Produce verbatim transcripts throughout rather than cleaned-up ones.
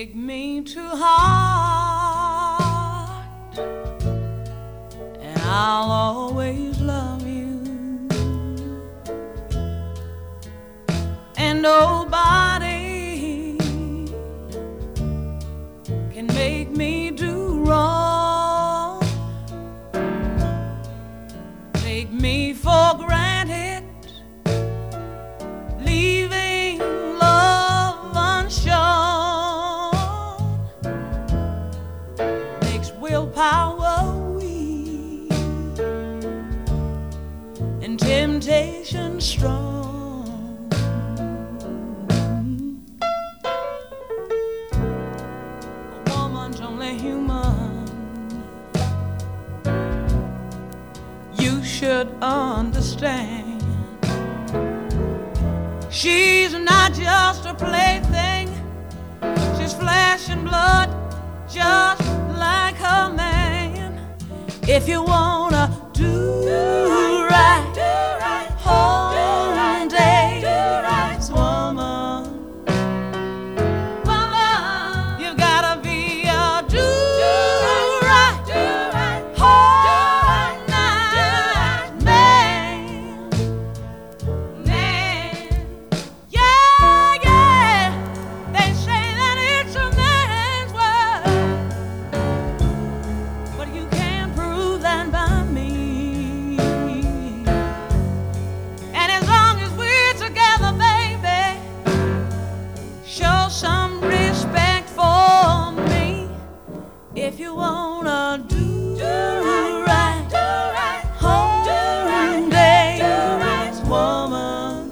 Take me to heart, and I'll always love you. And nobody can make me do wrong. Take me for granted, leaving love unshown. Makes willpower weak and temptation strong. A woman's only human. You should understand. She's not just a plaything. She's flesh and blood, just like her man. If you wanna do right, whole day, woman, woman, you gotta be a do right, whole night man, man. Yeah, yeah, they say that it's a man's world, but you can't prove that by me. And as long as we're together, baby, show some respect for me. If you wanna do right, whole day, woman,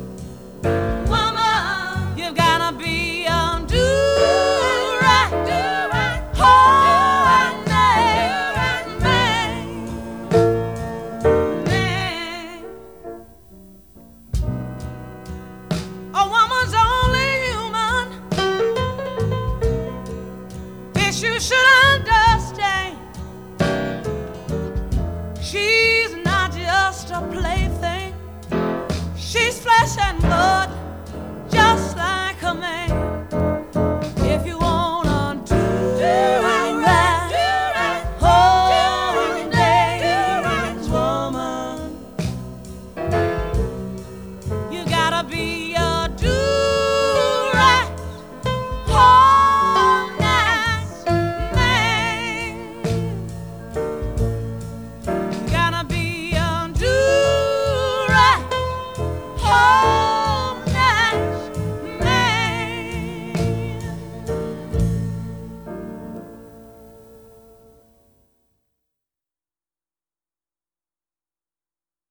woman, you've gotta be a do right, whole night man, man. A woman's only human. This you should understand. She's not just a plaything. She's flesh and